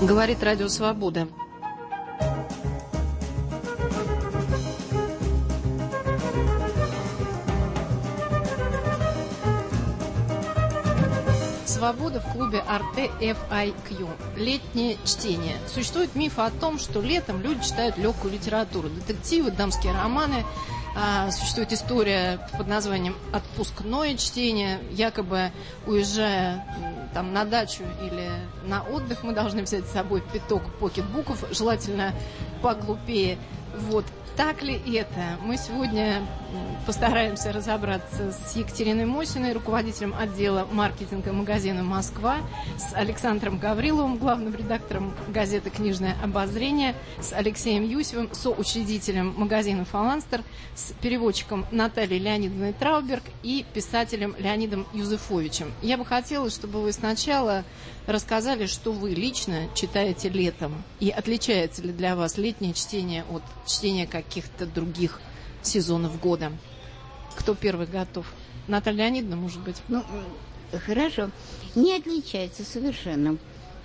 Говорит Радио Свобода. Свобода в клубе Arte FIQ. Летнее чтение. Существует миф о том, что летом люди читают легкую литературу. Детективы, дамские романы. Существует история под названием «Отпускное чтение». Якобы, уезжая там на дачу или на отдых, мы должны взять с собой пяток покетбуков, желательно поглупее. Вот. Так ли это? Мы сегодня постараемся разобраться с Екатериной Мосиной, руководителем отдела маркетинга магазина «Москва», с Александром Гавриловым, главным редактором газеты «Книжное обозрение», с Алексеем Юсевым, соучредителем магазина «Фаланстер», с переводчиком Натальей Леонидовной Трауберг и писателем Леонидом Юзефовичем. Я бы хотела, чтобы вы сначала рассказали, что вы лично читаете летом, и отличается ли для вас летнее чтение от чтения каких-то других сезонов года. Кто первый готов? Наталья Леонидовна, может быть? Хорошо. Не отличается совершенно.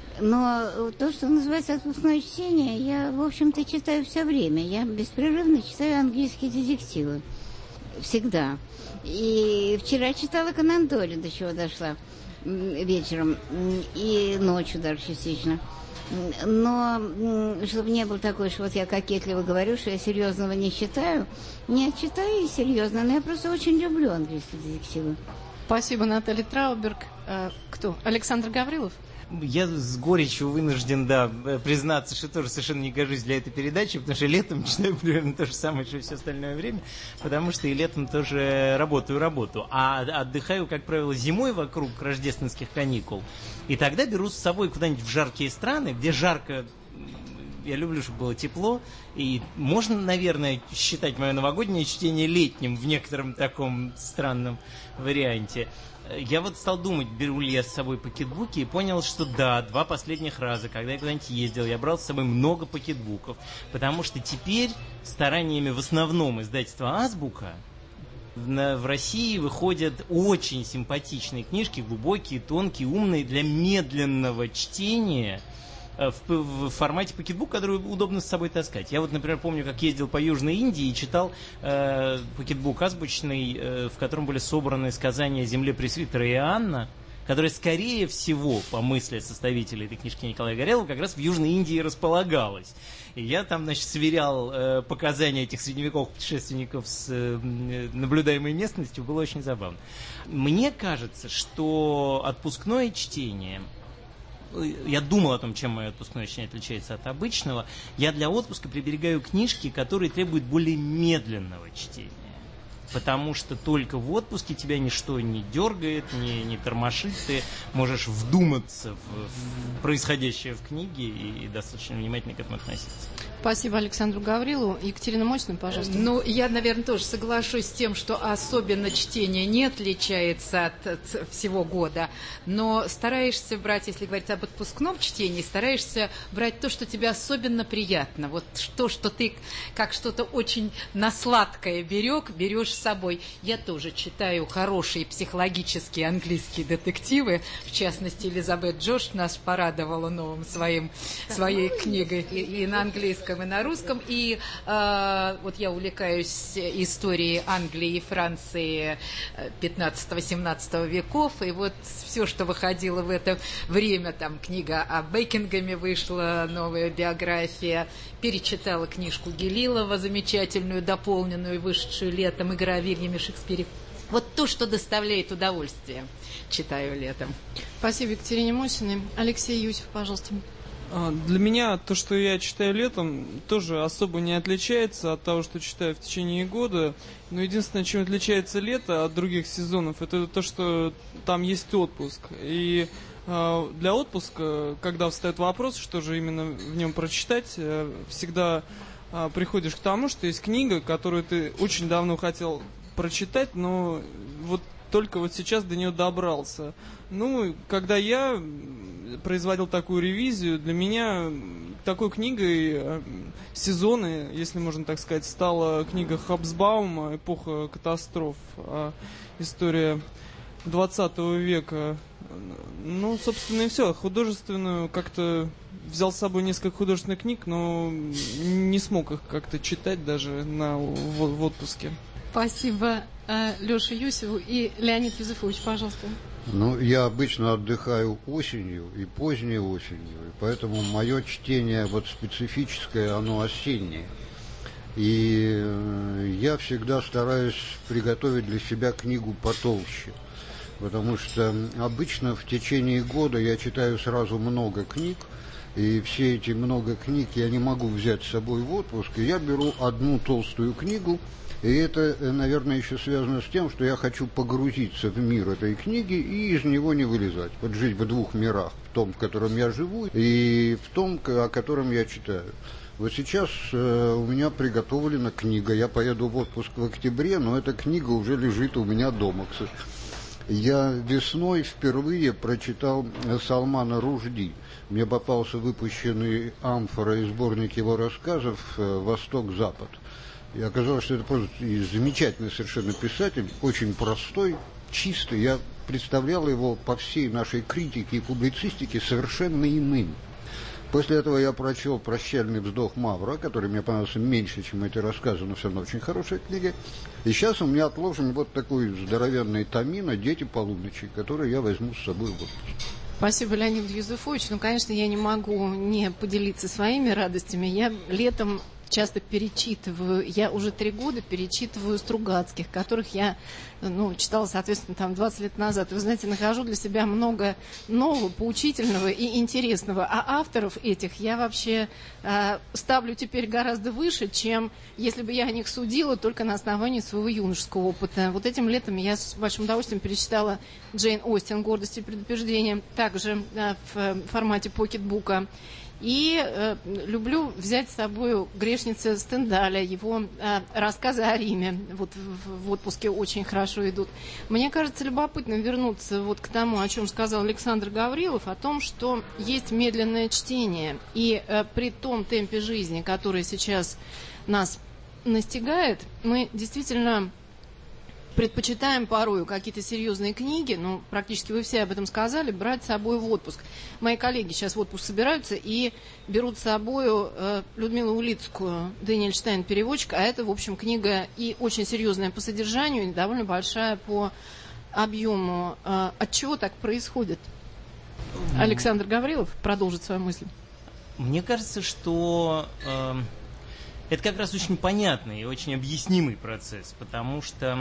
Но то, что называется отпускное чтение, я, в общем-то, читаю все время. Я беспрерывно читаю английские детективы. Всегда. И вчера читала Конан Дойля, до чего дошла вечером. И ночью даже частично. Но чтобы не было такой, что вот я кокетливо говорю, что я серьезного не читаю. Нет, читаю и серьезно, но я просто очень люблю английские детективы. Спасибо, Наталья Трауберг. Кто? Александр Гаврилов? Я с горечью вынужден, признаться, что тоже совершенно не гожусь для этой передачи, потому что летом читаю примерно то же самое, что и все остальное время, потому что и летом тоже работаю, а отдыхаю, как правило, зимой вокруг рождественских каникул, и тогда беру с собой куда-нибудь в жаркие страны, где жарко. Я люблю, чтобы было тепло, и можно, наверное, считать мое новогоднее чтение летним в некотором таком странном варианте. Я вот стал думать, беру ли я с собой пакетбуки, и понял, что да, 2 последних раза, когда я куда-нибудь ездил, я брал с собой много пакетбуков, потому что теперь стараниями в основном издательства «Азбука» в России выходят очень симпатичные книжки, глубокие, тонкие, умные, для медленного чтения, в формате пакетбук, который удобно с собой таскать. Я вот, например, помню, как ездил по Южной Индии и читал пакетбук азбучный, в котором были собраны сказания о земле Пресвитера Иоанна, которая, скорее всего, по мысли составителя этой книжки Николая Горелого, как раз в Южной Индии располагалась. И я там, сверял показания этих средневековых путешественников с наблюдаемой местностью, было очень забавно. Мне кажется, что отпускное чтение... Я думал о том, чем мое отпускное чтение отличается от обычного. Я для отпуска приберегаю книжки, которые требуют более медленного чтения. Потому что только в отпуске тебя ничто не дергает, не тормошит. Ты можешь вдуматься в происходящее в книге и достаточно внимательно к этому относиться. Спасибо Александру Гаврилову. Екатерина Мосина, пожалуйста. Я, наверное, тоже соглашусь с тем, что особенно чтение не отличается от всего года, но стараешься брать, если говорить об отпускном чтении, стараешься брать то, что тебе особенно приятно. Вот то, что ты как что-то очень на сладкое берешь с собой. Я тоже читаю хорошие психологические английские детективы, в частности, Элизабет Джордж нас порадовала новым своей книгой и на английском, и на русском. И вот я увлекаюсь историей Англии и Франции 15-17 веков, и вот все, что выходило в это время, там книга о Бекингеме вышла, новая биография, перечитала книжку Гелилова, замечательную, дополненную, вышедшую летом, «Игра о Вильяме Шекспире». Вот то, что доставляет удовольствие, читаю летом. Спасибо Екатерине Мосиной. Алексей Юсев, пожалуйста. Для меня то, что я читаю летом, тоже особо не отличается от того, что читаю в течение года. Но единственное, чем отличается лето от других сезонов, это то, что там есть отпуск. И для отпуска, когда встает вопрос, что же именно в нем прочитать, всегда приходишь к тому, что есть книга, которую ты очень давно хотел прочитать, но вот только вот сейчас до нее добрался. Когда я производил такую ревизию, для меня такой книгой сезона, если можно так сказать, стала книга Хобсбаума «Эпоха катастроф». История 20 века. Ну, собственно, и все. Художественную как-то взял с собой несколько художественных книг, но не смог их как-то читать даже в отпуске. Спасибо Леше Юсеву. И Леонид Юзефович, пожалуйста. Ну, я обычно отдыхаю осенью и поздней осенью, и поэтому мое чтение вот специфическое, оно осеннее. И я всегда стараюсь приготовить для себя книгу потолще, потому что обычно в течение года я читаю сразу много книг, и все эти много книг я не могу взять с собой в отпуск, и я беру одну толстую книгу. И это, наверное, еще связано с тем, что я хочу погрузиться в мир этой книги и из него не вылезать. Вот жить в двух мирах, в том, в котором я живу, и в том, о котором я читаю. Вот сейчас у меня приготовлена книга. Я поеду в отпуск в октябре, но эта книга уже лежит у меня дома. Я весной впервые прочитал Салмана Ружди. Мне попался выпущенный амфора и сборник его рассказов «Восток-Запад». И оказалось, что это просто замечательный совершенно писатель, очень простой, чистый. Я представлял его по всей нашей критике и публицистике совершенно иным. После этого я прочел «Прощальный вздох Мавра», который мне понравился меньше, чем эти рассказы, но все равно очень хорошая книга. И сейчас у меня отложен вот такой здоровенный томин «Дети полуночи», который я возьму с собой в отпуск. Спасибо, Леонид Юзефович. Ну, конечно, я не могу не поделиться своими радостями. Я летом часто перечитываю, я уже 3 года перечитываю Стругацких, которых я читала, соответственно, там 20 лет назад. И, вы знаете, нахожу для себя много нового, поучительного и интересного. А авторов этих я вообще ставлю теперь гораздо выше, чем если бы я о них судила только на основании своего юношеского опыта. Вот этим летом я с большим удовольствием перечитала Джейн Остин «Гордость и предупреждение», также в формате покетбука. И люблю взять с собой «Грешницы» Стендаля, его рассказы о Риме. Вот в отпуске очень хорошо идут. Мне кажется любопытным вернуться вот к тому, о чем сказал Александр Гаврилов, о том, что есть медленное чтение. И при том темпе жизни, который сейчас нас настигает, мы действительно предпочитаем порою какие-то серьезные книги, практически вы все об этом сказали, брать с собой в отпуск. Мои коллеги сейчас в отпуск собираются и берут с собой Людмилу Улицкую, Дэниэль Штайн, переводчик, а это, в общем, книга и очень серьезная по содержанию, и довольно большая по объему. От чего так происходит? Александр Гаврилов продолжит свою мысль. Мне кажется, что это как раз очень понятный и очень объяснимый процесс, потому что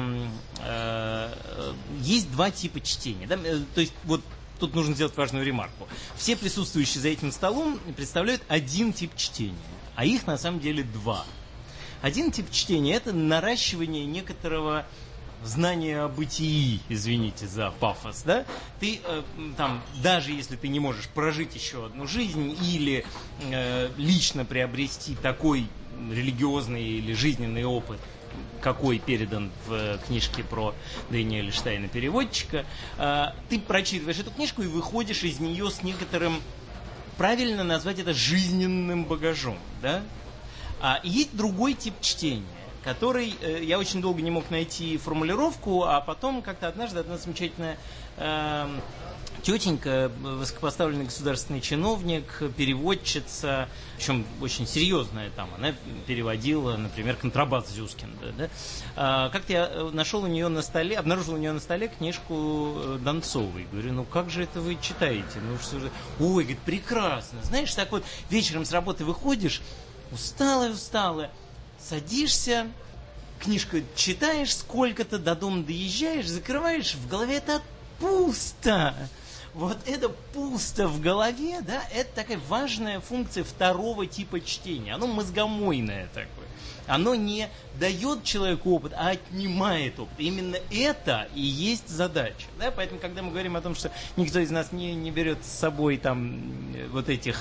есть 2 типа чтения. Да? То есть вот тут нужно сделать важную ремарку. Все присутствующие за этим столом представляют один тип чтения, а их на самом деле 2. Один тип чтения – это наращивание некоторого знания о бытии, извините за пафос, да? Ты там, даже если ты не можешь прожить еще одну жизнь или лично приобрести такой религиозный или жизненный опыт, какой передан в книжке про Дэниэля Штайна, переводчика, ты прочитываешь эту книжку и выходишь из нее с некоторым, правильно назвать это, жизненным багажом, да? И есть другой тип чтения, который я очень долго не мог найти формулировку, а потом как-то однажды одна замечательная тетенька, высокопоставленный государственный чиновник, переводчица, причем очень серьезная там, она переводила, например, «Контрабас» Зюскинда. Да? Как-то я обнаружил у нее на столе книжку Донцовой. Говорю, как же это вы читаете? Ой, говорит, прекрасно. Знаешь, так вот вечером с работы выходишь, усталая, садишься, книжку читаешь, сколько-то до дома доезжаешь, закрываешь, в голове это пусто. Вот это пусто в голове, да, это такая важная функция второго типа чтения. Оно мозгомойное такое. Оно не дает человеку опыт, а отнимает опыт. Именно это и есть задача. Да? Поэтому, когда мы говорим о том, что никто из нас не берет с собой там вот этих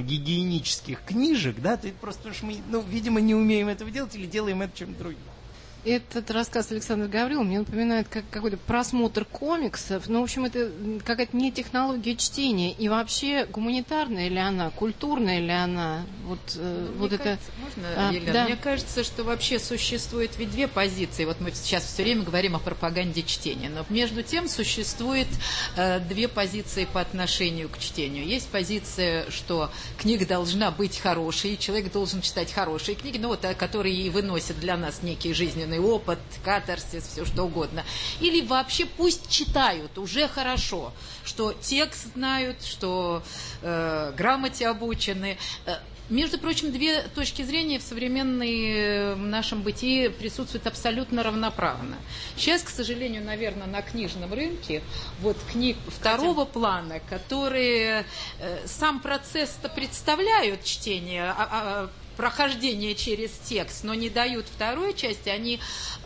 санитарно-гигиенических книжек, да, то это просто потому что мы, видимо, не умеем этого делать или делаем это чем-то другим. Этот рассказ Александра Гаврилова мне напоминает как какой-то просмотр комиксов. Ну, в общем, это какая-то не технология чтения. И вообще, гуманитарная ли она, культурная ли она? Вот это... Кажется, можно, Елена? Да. Мне кажется, что вообще существует ведь две позиции. Вот мы сейчас все время говорим о пропаганде чтения. Но между тем существует две позиции по отношению к чтению. Есть позиция, что книга должна быть хорошей, человек должен читать хорошие книги, ну, вот, которые и выносят для нас некий жизненный опыт, катарсис, все что угодно. Или вообще пусть читают, уже хорошо, что текст знают, что грамоте обучены. Между прочим, две точки зрения в современном нашем бытии присутствуют абсолютно равноправно. Сейчас, к сожалению, наверное, на книжном рынке вот книг второго плана, которые сам процесс-то представляют чтение, прохождение через текст, но не дают второй части, они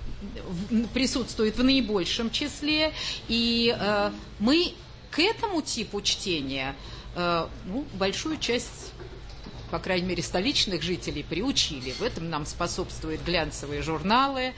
присутствуют в наибольшем числе. И мы к этому типу чтения большую часть, по крайней мере, столичных жителей приучили. В этом нам способствуют глянцевые журналы.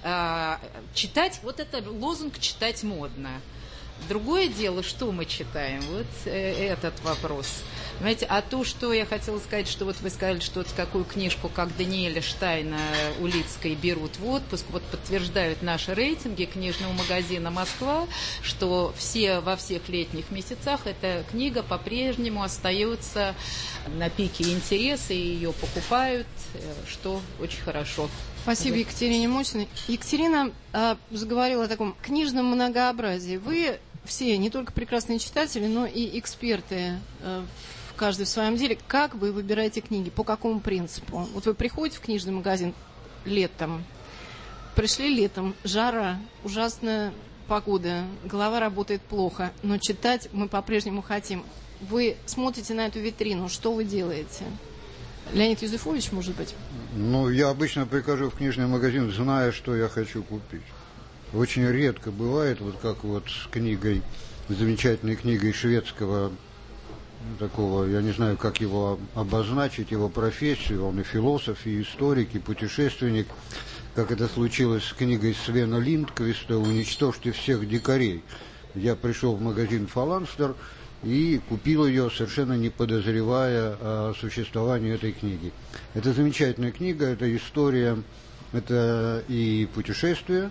Читать, вот это лозунг «читать модно». Другое дело, что мы читаем, вот этот вопрос. Понимаете, а то, что я хотела сказать, что вот вы сказали, что вот какую книжку, как Даниэля Штайна Улицкой берут в отпуск, вот подтверждают наши рейтинги книжного магазина «Москва», что во всех летних месяцах эта книга по-прежнему остается на пике интереса, и ее покупают, что очень хорошо. Спасибо Екатерине Мосиной. Екатерина заговорила о таком книжном многообразии. Вы все не только прекрасные читатели, но и эксперты, каждый в своем деле. Как вы выбираете книги? По какому принципу? Вот вы приходите в книжный магазин летом, пришли летом, жара, ужасная погода, голова работает плохо, но читать мы по-прежнему хотим. Вы смотрите на эту витрину, что вы делаете? Леонид Юзефович, может быть? Ну, я обычно прихожу в книжный магазин, зная, что я хочу купить. Очень редко бывает, вот как вот с книгой, замечательной книгой шведского такого, я не знаю, как его обозначить, его профессию, он и философ, и историк, и путешественник, как это случилось с книгой Свена Линдквиста «Уничтожьте всех дикарей». Я пришел в магазин «Фаланстер» и купил ее, совершенно не подозревая о существовании этой книги. Это замечательная книга, это история, это и путешествия,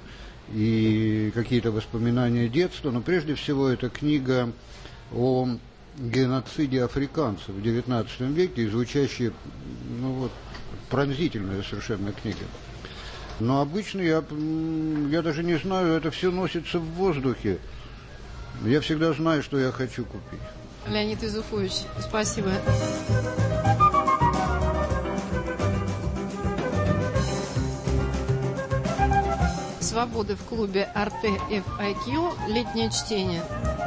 и какие-то воспоминания детства, но прежде всего это книга о геноциде африканцев в XIX веке, и звучащая, пронзительная совершенно книга. Но обычно я даже не знаю, это все носится в воздухе. Я всегда знаю, что я хочу купить. Леонид Юзефович, спасибо. Свободы в клубе Arte FIQ. Летнее чтение.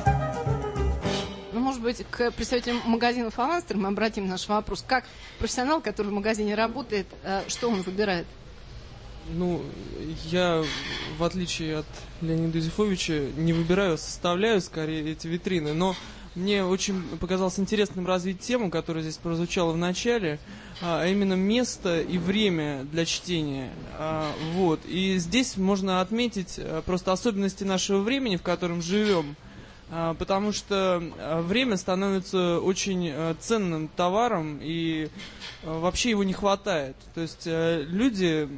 Ну, может быть, к представителям магазина «Фаланстер» мы обратим наш вопрос. Как профессионал, который в магазине работает, что он выбирает? Ну, я, в отличие от Леонида Юзефовича, не выбираю, а составляю скорее эти витрины. Но мне очень показалось интересным развить тему, которая здесь прозвучала в начале, а именно место и время для чтения. Вот. И здесь можно отметить просто особенности нашего времени, в котором живем, потому что время становится очень ценным товаром, и вообще его не хватает. То есть люди,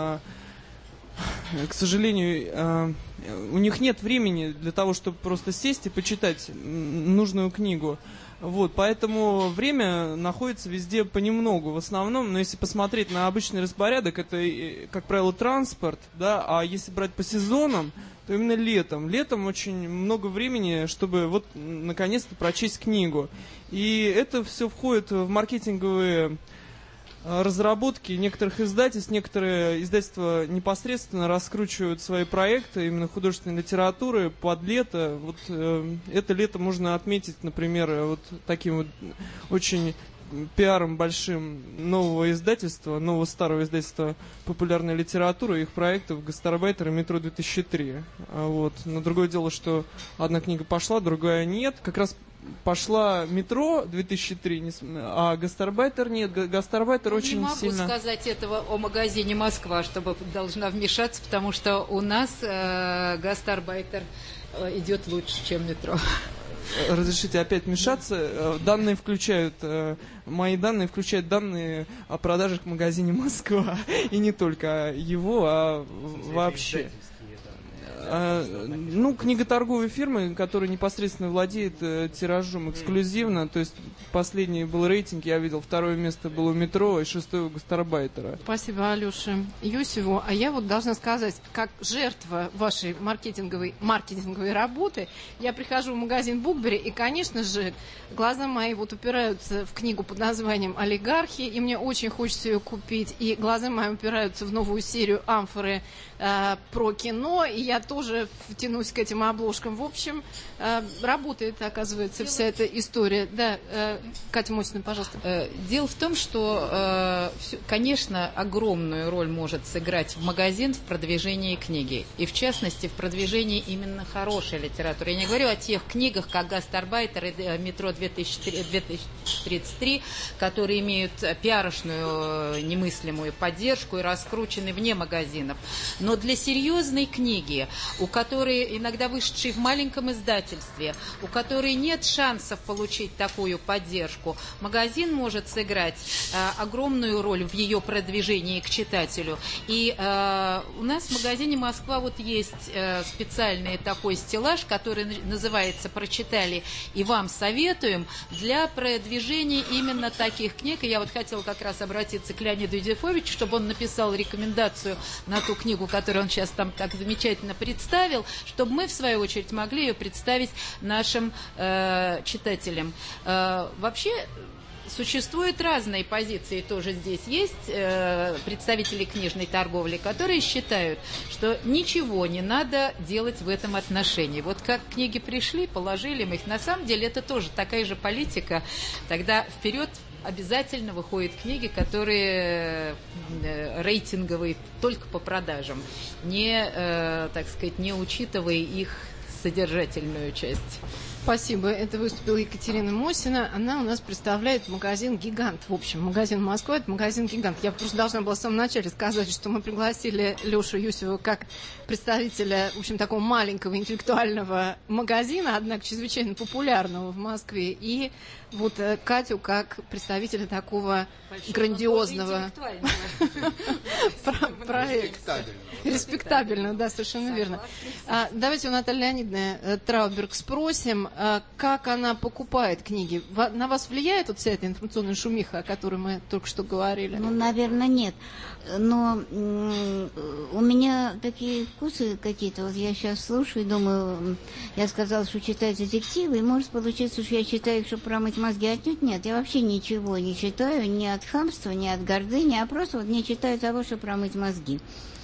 к сожалению, у них нет времени для того, чтобы просто сесть и почитать нужную книгу. Вот, поэтому время находится везде понемногу, в основном, но если посмотреть на обычный распорядок, это, как правило, транспорт, да, а если брать по сезонам, то именно летом. Летом очень много времени, чтобы вот наконец-то прочесть книгу. И это все входит в маркетинговые разработки некоторых издательств. Некоторые издательства непосредственно раскручивают свои проекты именно художественной литературы под лето. Вот это лето можно отметить, например, вот таким вот очень пиаром большим нового издательства, нового старого издательства популярной литературы, их проектов «Гастарбайтер» и «Метро-2003». Вот. Но другое дело, что одна книга пошла, другая нет. Как раз пошла «Метро» 2003, а «Гастарбайтер» нет. «Гастарбайтер» очень не сильно... Не могу сказать этого о магазине «Москва», чтобы должна вмешаться, потому что у нас «Гастарбайтер» идет лучше, чем «Метро». Разрешите опять вмешаться. Данные включают, мои данные включают данные о продажах в магазине «Москва». И не только его, а вообще. Книготорговые фирмы, которые непосредственно владеют тиражом эксклюзивно. То есть последний был рейтинг, я видел, 2-е место было у «Метро» и 6-е у «Гастарбайтера». Спасибо, Алёше Юсеву. А я вот должна сказать, как жертва вашей маркетинговой работы, я прихожу в магазин «Букбери», и, конечно же, глаза мои вот упираются в книгу под названием «Олигархи», и мне очень хочется ее купить, и глаза мои упираются в новую серию «Амфоры» про кино, и я тоже втянусь к этим обложкам. В общем, работает, оказывается, вся эта история. Да, Катя Мосина, пожалуйста. Дело в том, что, конечно, огромную роль может сыграть магазин в продвижении книги. И, в частности, в продвижении именно хорошей литературы. Я не говорю о тех книгах, как «Гастарбайтер» и «Метро 2033», которые имеют пиарочную немыслимую поддержку и раскручены вне магазинов. Но для серьезной книги, у которой иногда вышедшей в маленьком издательстве, у которой нет шансов получить такую поддержку, магазин может сыграть огромную роль в ее продвижении к читателю. И у нас в магазине «Москва» вот есть специальный такой стеллаж, который называется «Прочитали и вам советуем», для продвижения именно таких книг. И я вот хотела как раз обратиться к Леониду Юзефовичу, чтобы он написал рекомендацию на ту книгу, которую он сейчас там так замечательно представил, чтобы мы, в свою очередь, могли ее представить нашим читателям. Вообще, существуют разные позиции, тоже здесь есть представители книжной торговли, которые считают, что ничего не надо делать в этом отношении. Вот как книги пришли, положили мы их. На самом деле это тоже такая же политика. Тогда вперед обязательно выходят книги, которые рейтинговые только по продажам, так сказать, не учитывая их содержательную часть. Спасибо. Это выступила Екатерина Мосина. Она у нас представляет магазин «Гигант». В общем, магазин «Москва» – это магазин «Гигант». Я просто должна была в самом начале сказать, что мы пригласили Лешу Юсева как представителя, в общем, такого маленького интеллектуального магазина, однако чрезвычайно популярного в Москве, и вот Катю как представителя такого грандиозного проекта. Респектабельно, да, совершенно верно. Давайте у Натальи Леонидовны Трауберг спросим, как она покупает книги. На вас влияет вот вся эта информационная шумиха, о которой мы только что говорили? Ну, наверное, нет. Но у меня такие вкусы какие-то. Вот я сейчас слушаю и думаю, я сказала, что читаю детективы, и может получиться, что я читаю их, чтобы промыть мозги. Отнюдь нет. Я вообще ничего не читаю, ни от хамства, ни от гордыни, а просто вот не читаю того, чтобы промыть мозги.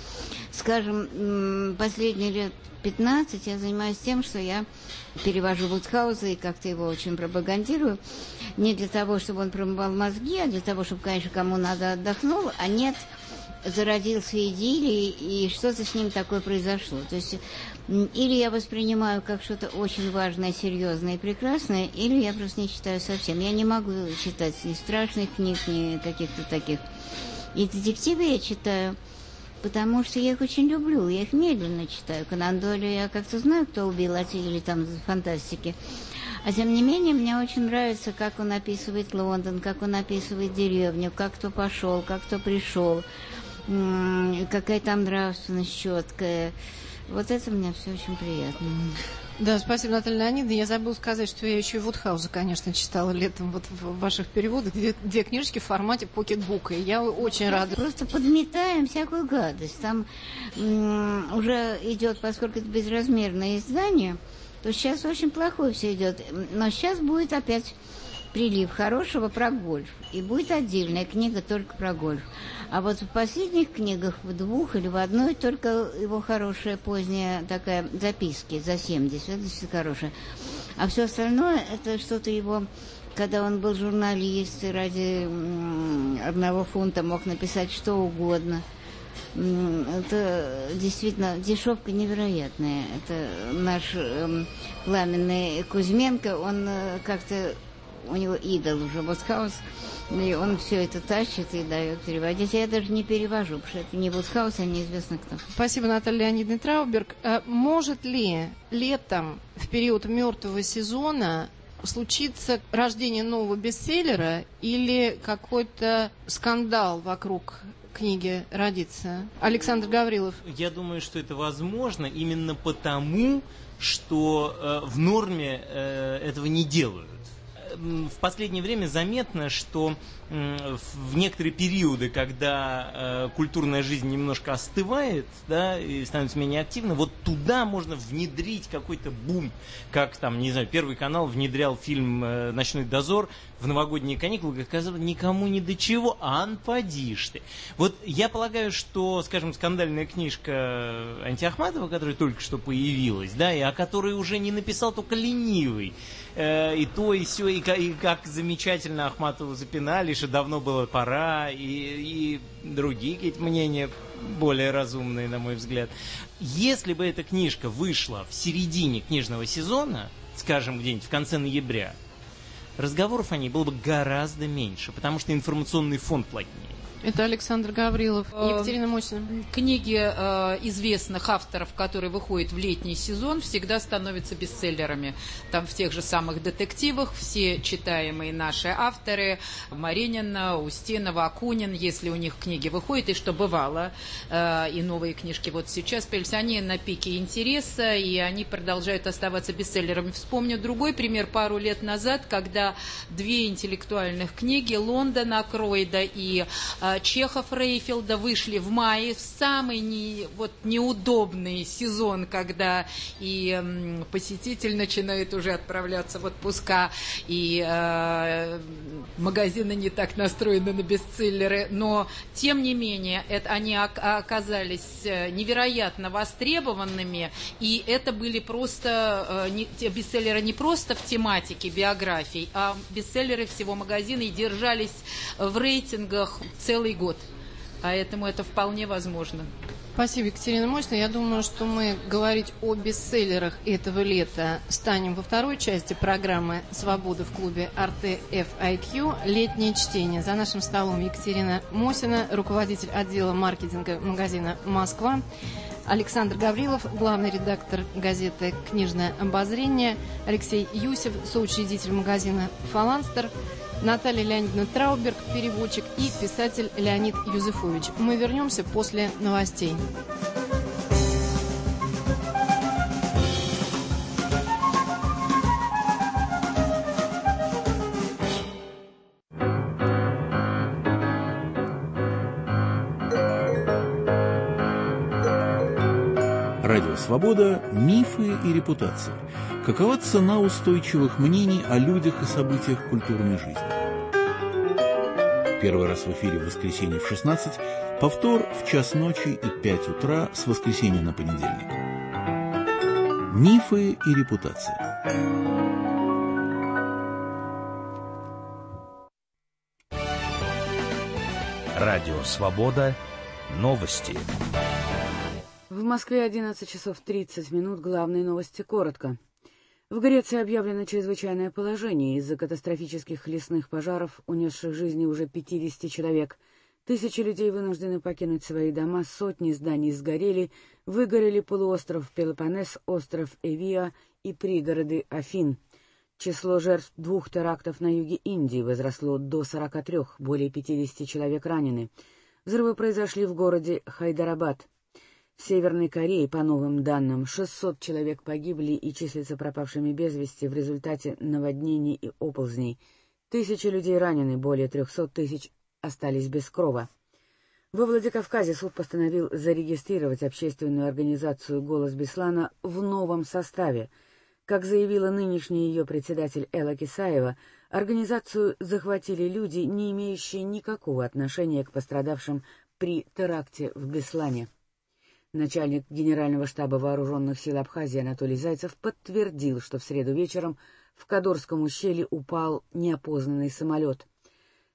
Скажем, последние лет 15 я занимаюсь тем, что я перевожу Вудхауза и как-то его очень пропагандирую. Не для того, чтобы он промывал мозги, а для того, чтобы, конечно, кому надо отдохнул, а нет, зародился идиллий, и что-то с ним такое произошло. То есть или я воспринимаю как что-то очень важное, серьезное и прекрасное, или я просто не читаю совсем. Я не могу читать ни страшных книг, ни каких-то таких. И детективы я читаю, потому что я их очень люблю, я их медленно читаю. Конан Дойля я как-то знаю, кто убил Аттилу, или там фантастики. А тем не менее, мне очень нравится, как он описывает Лондон, как он описывает деревню, как кто пошел, как кто пришел, какая там нравственность четкая. Вот это мне все очень приятно. Да, спасибо, Наталья Леонидовна. Я забыла сказать, что я еще и Вудхауза, конечно, читала летом вот в ваших переводах, две книжки в формате покетбука. И я очень рада. Просто подметаем всякую гадость. Там уже идет, поскольку это безразмерное издание, то сейчас очень плохое все идет. Но сейчас будет опять прилив хорошего про гольф. И будет отдельная книга только про гольф. А вот в последних книгах, в двух или в одной, только его хорошая поздняя такая записки за 70. Это действительно хорошая. А все остальное, это что-то его, когда он был журналист и ради 1 фунта мог написать что угодно. Это действительно дешевка невероятная. Это наш пламенный Кузьменко, он как-то, у него идол уже Босхаус, и он все это тащит и дает переводить. Я даже не перевожу, потому что это не Босхаус, а неизвестно кто. Спасибо, Наталья Леонидовна Трауберг. Может ли летом, в период мертвого сезона, случится рождение нового бестселлера или какой-то скандал вокруг книги родится? Александр Гаврилов. Я думаю, что это возможно именно потому, что в норме этого не делают. В последнее время заметно, что в некоторые периоды, когда культурная жизнь немножко остывает, да, и становится менее активна, вот туда можно внедрить какой-то бум, как там, не знаю, Первый канал внедрял фильм «Ночной дозор» в новогодние каникулы, как казалось, никому ни до чего, поди ж ты. Вот я полагаю, что, скажем, скандальная книжка Антиахматова, которая только что появилась, да, и о которой уже не написал только ленивый, и то, и сё, и как замечательно Ахматову запинали, что давно было пора, и другие какие-то мнения более разумные, на мой взгляд. Если бы эта книжка вышла в середине книжного сезона, скажем, где-нибудь в конце ноября, разговоров о ней было бы гораздо меньше, потому что информационный фон плотнее. Это Александр Гаврилов. Екатерина Мосина. Книги известных авторов, которые выходят в летний сезон, всегда становятся бестселлерами. Там в тех же самых детективах все читаемые наши авторы, Маринина, Устинова, Акунин, если у них книги выходят, и что бывало, и новые книжки вот сейчас появились, они на пике интереса, и они продолжают оставаться бестселлерами. Вспомню другой пример пару лет назад, когда две интеллектуальных книги Лондона Кройда и Чехов Рейфелда вышли в мае, в самый неудобный сезон, когда и посетитель начинает уже отправляться в отпуска, и магазины не так настроены на бестселлеры, но тем не менее они оказались невероятно востребованными, и это были просто бестселлеры не просто в тематике биографий, а бестселлеры всего магазина, и держались в рейтингах целый год. Поэтому это вполне возможно. Спасибо, Екатерина Мосина. Я думаю, что мы говорить о бестселлерах этого лета станем во второй части программы «Свобода» в клубе RTFIQ «Летнее чтение». За нашим столом Екатерина Мосина, руководитель отдела маркетинга магазина «Москва», Александр Гаврилов, главный редактор газеты «Книжное обозрение», Алексей Юсев, соучредитель магазина «Фаланстер», Наталья Леонидовна Трауберг, переводчик, и писатель Леонид Юзефович. Мы вернемся после новостей. Радио «Свобода» – мифы и репутация. Какова цена устойчивых мнений о людях и событиях культурной жизни? Первый раз в эфире в воскресенье в 16, повтор в час ночи и 5 утра с воскресенья на понедельник. Мифы и репутация. Радио «Свобода». Новости. В Москве 11 часов 30 минут. Главные новости коротко. В Греции объявлено чрезвычайное положение из-за катастрофических лесных пожаров, унесших жизни уже 50 человек. Тысячи людей вынуждены покинуть свои дома, сотни зданий сгорели, выгорели полуостров Пелопоннес, остров Эвиа и пригороды Афин. Число жертв 2 терактов на юге Индии возросло до 43, более 50 человек ранены. Взрывы произошли в городе Хайдарабад. В Северной Корее, по новым данным, 600 человек погибли и числятся пропавшими без вести в результате наводнений и оползней. Тысячи людей ранены, более 300 тысяч остались без крова. Во Владикавказе суд постановил зарегистрировать общественную организацию «Голос Беслана» в новом составе. Как заявила нынешняя ее председатель Элла Кисаева, организацию захватили люди, не имеющие никакого отношения к пострадавшим при теракте в Беслане. Начальник Генерального штаба Вооруженных сил Абхазии Анатолий Зайцев подтвердил, что в среду вечером в Кадорском ущелье упал неопознанный самолет.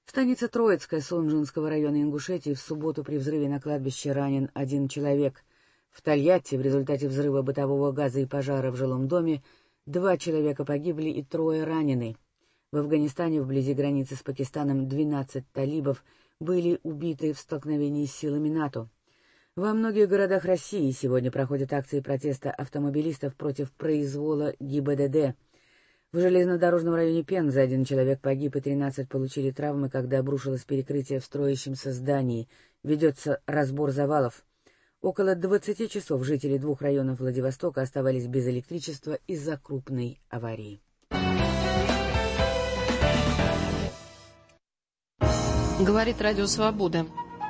Станица Троицкая Сунгжинского района Ингушетии в субботу при взрыве на кладбище ранен 1 человек. В Тольятти в результате взрыва бытового газа и пожара в жилом доме 2 человека погибли и 3 ранены. В Афганистане вблизи границы с Пакистаном 12 талибов были убиты в столкновении с силами НАТО. Во многих городах России сегодня проходят акции протеста автомобилистов против произвола ГИБДД. В железнодорожном районе Пензы 1 человек погиб и 13 получили травмы, когда обрушилось перекрытие в строящемся здании. Ведется разбор завалов. Около 20 часов жители 2 районов Владивостока оставались без электричества из-за крупной аварии. Говорит Радио Свобода.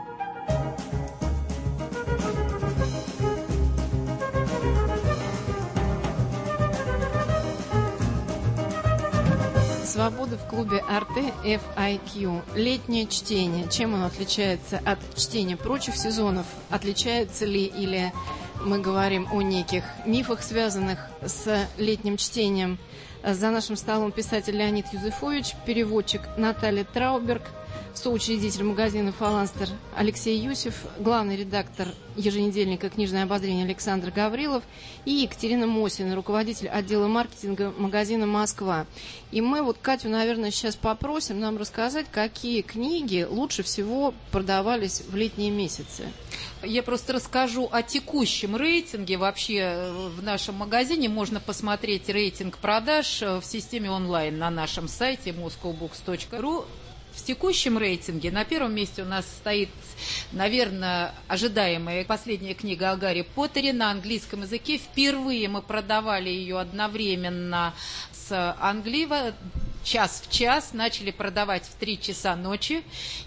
Свобода в клубе Арте FIQ. Летнее чтение. Чем оно отличается от чтения прочих сезонов? Отличается ли или мы говорим о неких мифах, связанных с летним чтением? За нашим столом писатель Леонид Юзефович, переводчик Наталья Трауберг, соучредитель магазина «Фаланстер» Алексей Юсев, главный редактор еженедельника «Книжное обозрение» Александр Гаврилов и Екатерина Мосина, руководитель отдела маркетинга магазина «Москва». И мы вот Катю, наверное, сейчас попросим нам рассказать, какие книги лучше всего продавались в летние месяцы. Я просто расскажу о текущем рейтинге. Вообще в нашем магазине можно посмотреть рейтинг продаж в системе онлайн на нашем сайте moscowbooks.ru. В текущем рейтинге на первом месте у нас стоит, наверное, ожидаемая последняя книга о Гарри Поттере на английском языке. Впервые мы продавали ее одновременно с Англией. Час в час, начали продавать в 3 часа ночи,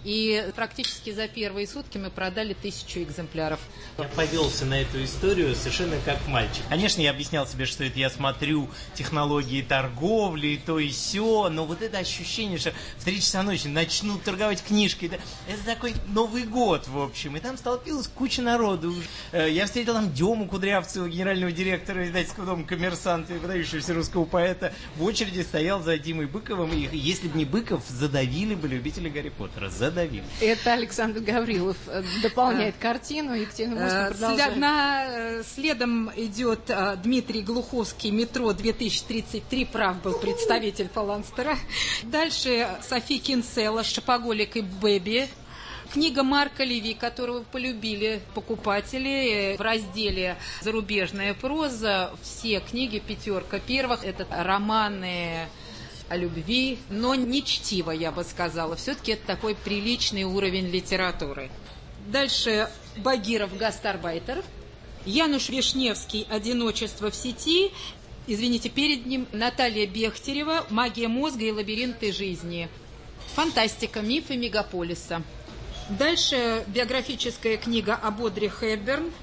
и практически за первые сутки мы продали 1000 экземпляров. Я повелся на эту историю совершенно как мальчик. Конечно, я объяснял себе, что это я смотрю технологии торговли, и то и сё, но вот это ощущение, что в 3 часа ночи начнут торговать книжкой, да, это такой Новый год, в общем, и там столпилась куча народу. Я встретил там Дему Кудрявцева, генерального директора издательского дома «Коммерсант», выдающегося русского поэта, в очереди стоял за Димой Быковым, и если бы не Быков, задавили бы любители Гарри Поттера, задавили. Это Александр Гаврилов дополняет картину, Екатерина Мосина продолжает. Следом идет Дмитрий Глуховский, «Метро 2033», прав был представитель Фаланстера. Дальше Софи Кинсела, «Шопоголик и Бэби». Книга Марка Леви, которую полюбили покупатели в разделе «Зарубежная проза». Все книги, 5 первых, это романы о любви, но не чтиво, я бы сказала. Все-таки это такой приличный уровень литературы. Дальше Багиров, «Гастарбайтер». Януш Вишневский, «Одиночество в сети». Извините, перед ним Наталья Бехтерева, «Магия мозга и лабиринты жизни». Фантастика, «Мифы мегаполиса». Дальше биографическая книга об Одри Хепберн.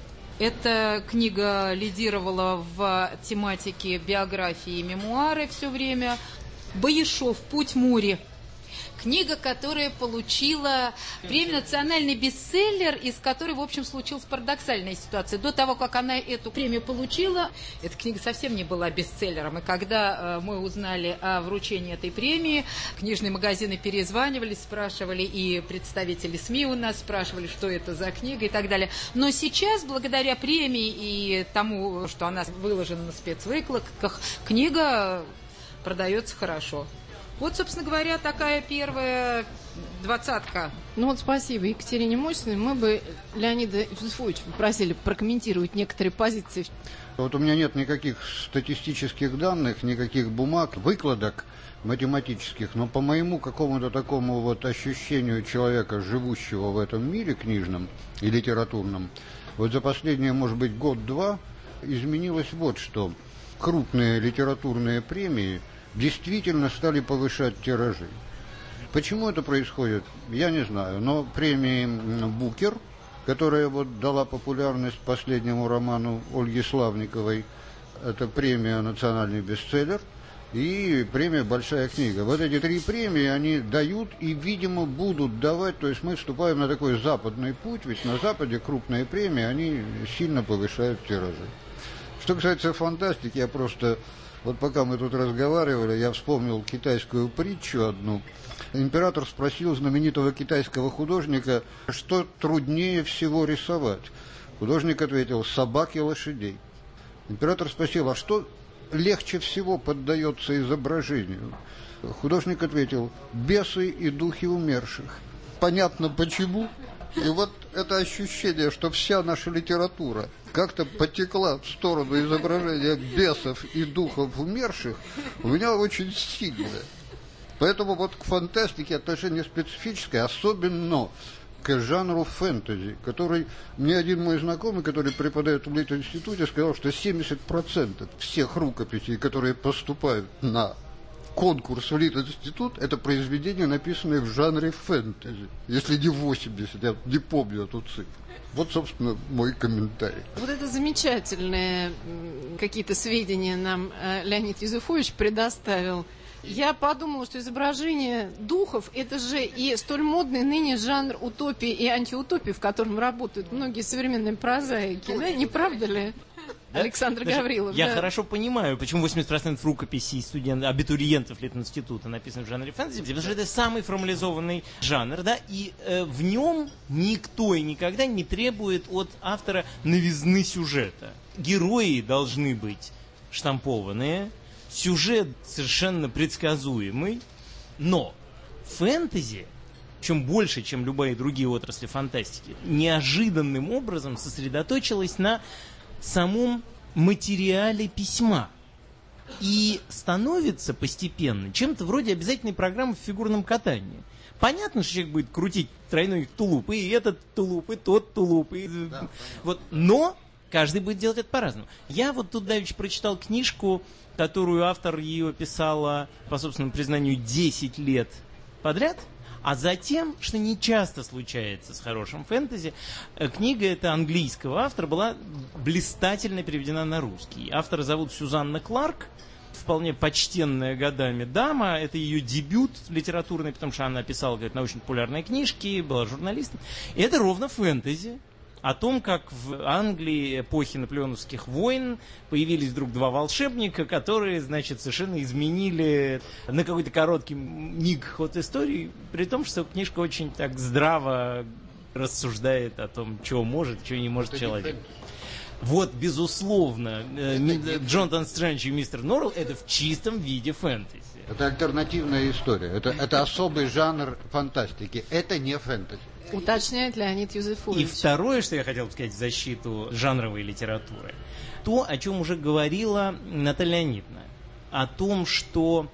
Эта книга лидировала в тематике биографии и мемуары все время. Баишов, «Путь Мури». Книга, которая получила премию «Национальный бестселлер», из которой, в общем, случилась парадоксальная ситуация. До того, как она эту премию получила, эта книга совсем не была бестселлером. И когда мы узнали о вручении этой премии, книжные магазины перезванивали, спрашивали, и представители СМИ у нас спрашивали, что это за книга и так далее. Но сейчас, благодаря премии и тому, что она выложена на спецвыкладках, книга продается хорошо. Вот, собственно говоря, такая первая 20-ка. Ну вот спасибо Екатерине Мосиной. Мы бы Леонида Юзефовича попросили прокомментировать некоторые позиции. Вот у меня нет никаких статистических данных, никаких бумаг, выкладок математических, но по моему какому-то такому вот ощущению человека, живущего в этом мире книжном и литературном, вот за последние, может быть, год-два изменилось вот что. Крупные литературные премии действительно стали повышать тиражи. Почему это происходит, я не знаю, но премии Букер, которая вот дала популярность последнему роману Ольги Славниковой, это премия «Национальный бестселлер» и премия «Большая книга». Вот эти 3 премии они дают и, видимо, будут давать, то есть мы вступаем на такой западный путь, ведь на Западе крупные премии, они сильно повышают тиражи. Что касается фантастики, я просто Вот пока мы тут разговаривали, я вспомнил китайскую притчу одну. Император спросил знаменитого китайского художника, что труднее всего рисовать. Художник ответил: собак и лошадей. Император спросил: а что легче всего поддается изображению? Художник ответил: бесы и духи умерших. Понятно почему. И вот это ощущение, что вся наша литература как-то потекла в сторону изображения бесов и духов умерших, у меня очень сильное. Поэтому вот к фантастике отношение специфическое, особенно к жанру фэнтези, который мне один мой знакомый, который преподает в Лит-институте, сказал, что 70% всех рукописей, которые поступают на конкурс в Лит-институт, это произведения, написанные в жанре фэнтези. Если не 80, я не помню эту цифру. Вот, собственно, мой комментарий. Вот это замечательные какие-то сведения нам Леонид Юзефович предоставил. Я подумала, что изображение духов – это же и столь модный ныне жанр утопии и антиутопии, в котором работают многие современные прозаики, да? Не правда ли? Да? Александр Гаврилов. Я хорошо понимаю, почему 80% рукописей абитуриентов Лит-института написаны в жанре фэнтези, потому что это самый формализованный жанр, да, и в нем никто и никогда не требует от автора новизны сюжета. Герои должны быть штампованные, сюжет совершенно предсказуемый, но фэнтези, чем больше, чем любые другие отрасли фантастики, неожиданным образом сосредоточилась на самом материале письма и становится постепенно чем-то вроде обязательной программы в фигурном катании. Понятно, что человек будет крутить тройной тулуп, и этот тулуп, и тот тулуп, и... Да. Вот, но каждый будет делать это по-разному. Я вот тут давеча прочитал книжку, которую автор ее писала, по собственному признанию, 10 лет подряд. А затем, что не часто случается с хорошим фэнтези, книга эта английского автора была блистательно переведена на русский. Автора зовут Сюзанна Кларк, вполне почтенная годами дама. Это ее дебют литературный, потому что она писала, говорит, научно-популярные книжки, была журналистом. И это ровно фэнтези. О том, как в Англии эпохи наполеоновских войн появились вдруг два волшебника, которые, значит, совершенно изменили на какой-то короткий миг ход истории, при том, что книжка очень так здраво рассуждает о том, чего может, чего не может человек. Вот, безусловно, Джонатан Стрендж и мистер Норрелл — это в чистом виде фэнтези. Это альтернативная история. Это особый жанр фантастики. Это не фэнтези. Уточняет Леонид Юзефович. И второе, что я хотел сказать в защиту жанровой литературы, то, о чем уже говорила Наталья Леонидовна, о том, что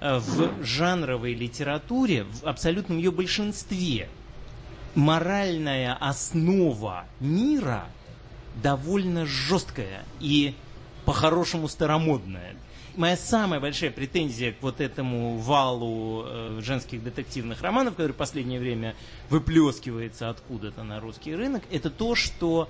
в жанровой литературе, в абсолютном ее большинстве, моральная основа мира довольно жесткая и по-хорошему старомодная. Моя самая большая претензия к вот этому валу женских детективных романов, который в последнее время выплескивается откуда-то на русский рынок, это то, что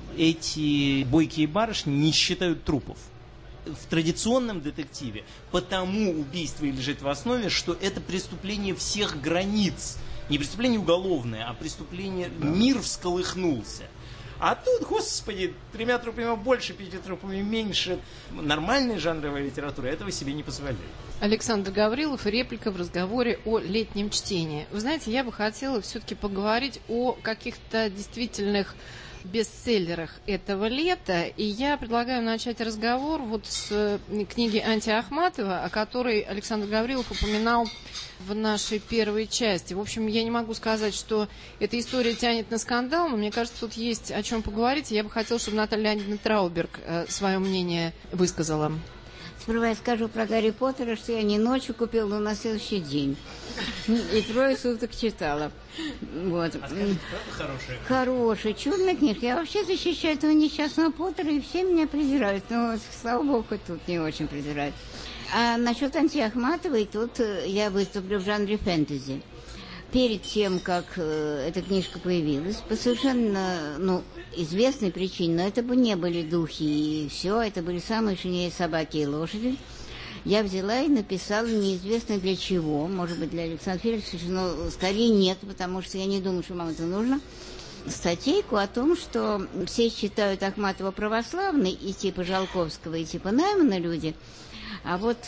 эти бойкие барышни не считают трупов. В традиционном детективе потому убийство и лежит в основе, что это преступление всех границ. Не преступление уголовное, а преступление... Мир всколыхнулся. А тут, господи, 3 трупами больше, 5 трупами меньше. Нормальная жанровая литература этого себе не позволяет. Александр Гаврилов, реплика в разговоре о летнем чтении. Вы знаете, я бы хотела все-таки поговорить о каких-то действительных бестселлерах этого лета. И я предлагаю начать разговор вот с книги Анти Ахматова, о которой Александр Гаврилов упоминал в нашей первой части. В общем, я не могу сказать, что эта история тянет на скандал, но мне кажется, тут есть о чем поговорить. Я бы хотела, чтобы Наталья Леонидовна Трауберг свое мнение высказала. Сперва я скажу про Гарри Поттера, что я не ночью купила, но на следующий день. И 3 суток читала. Вот. А скажите, правда хорошая? Хорошая, чудная книжка. Я вообще защищаю этого несчастного Поттера, и все меня презирают. Но, слава богу, хоть тут не очень презирают. А насчет Анти Ахматовой, тут я выступлю в жанре фэнтези. Перед тем, как эта книжка появилась, по совершенно известной причине, но это бы не были духи и все, это были самые шинее собаки и лошади, я взяла и написала неизвестно для чего, может быть, для Александра Феликсовича, но скорее нет, потому что я не думаю, что вам это нужно, статейку о том, что все считают Ахматова православной, и типа Жалковского, и типа Наймана люди, А вот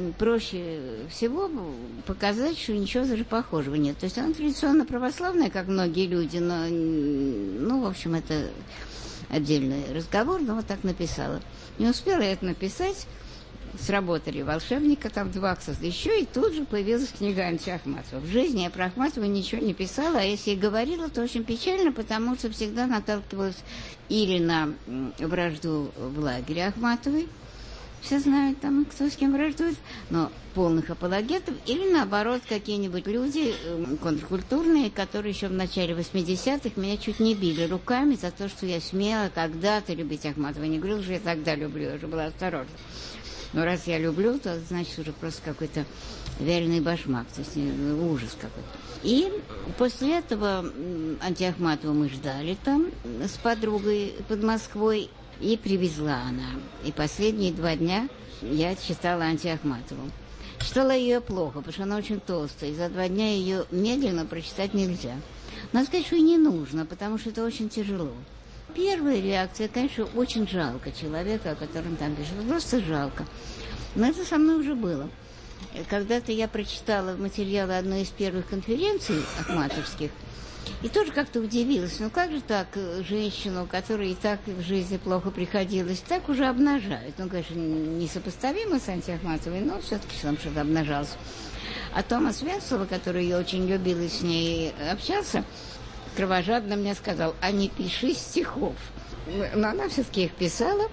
проще всего показать, что ничего даже похожего нет. То есть она традиционно православная, как многие люди, но, ну, в общем, это отдельный разговор, но вот так написала. Не успела я это написать, сработали волшебника, там 2 еще, и тут же появилась книга Антия Ахматова. В жизни я про Ахматова ничего не писала, а если и говорила, то очень печально, потому что всегда наталкивалась или на вражду в лагере Ахматовой, все знают там, кто с кем враждует, но полных апологетов, или наоборот, какие-нибудь люди контркультурные, которые еще в начале 80-х меня чуть не били руками за то, что я смела когда-то любить Ахматова. Не говорила, что я тогда люблю, я уже была осторожна. Но раз я люблю, то значит уже просто какой-то вяленый башмак, то есть ужас какой-то. И после этого Антия Ахматова мы ждали там с подругой под Москвой, и привезла она. И последние 2 дня я читала Антию Ахматову. Читала ее плохо, потому что она очень толстая, и за 2 дня ее медленно прочитать нельзя. Надо сказать, что и не нужно, потому что это очень тяжело. Первая реакция, конечно, очень жалко человека, о котором там пишут. Просто жалко. Но это со мной уже было. Когда-то я прочитала материалы одной из первых конференций ахматовских, и тоже как-то удивилась. Ну как же так женщину, которой и так в жизни плохо приходилось, так уже обнажают? Ну, конечно, несопоставимо с Антией Ахматовой, но все-таки там что-то обнажалось. А Томас Венцелов, который ее очень любил и с ней общался, кровожадно мне сказал: а не пиши стихов. Но она все-таки их писала.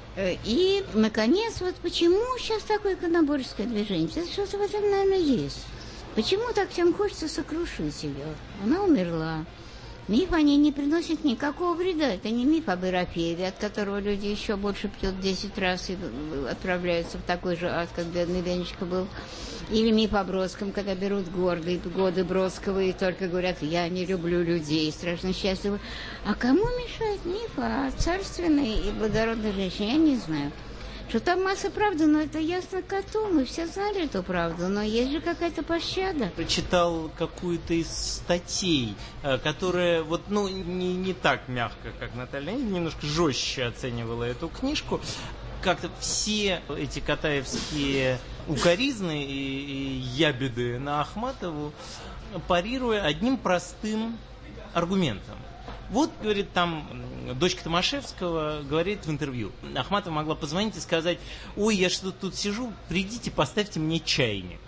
И, наконец, вот почему сейчас такое иконоборческое движение? Что-то в этом, наверное, есть. Почему так всем хочется сокрушить ее? Она умерла. Миф о ней не приносит никакого вреда. Это не миф об Ерофееве, от которого люди еще больше пьют 10 раз и отправляются в такой же ад, как бедный Венечка был. Или миф о Бродском, когда берут годы Бродского и только говорят: я не люблю людей, страшно счастливы. А кому мешает миф о царственной и благородной женщине? Я не знаю. Что там масса правды, но это ясно коту, мы все знали эту правду, но есть же какая-то пощада. Прочитал какую-то из статей, которая вот, ну, не так мягко, как Наталья, немножко жестче оценивала эту книжку. Как-то все эти катаевские укоризны и ябеды на Ахматову, парируя одним простым аргументом. Вот, говорит, там дочка Томашевского говорит в интервью: Ахматова могла позвонить и сказать: ой, я что-то тут сижу, придите, поставьте мне чайник.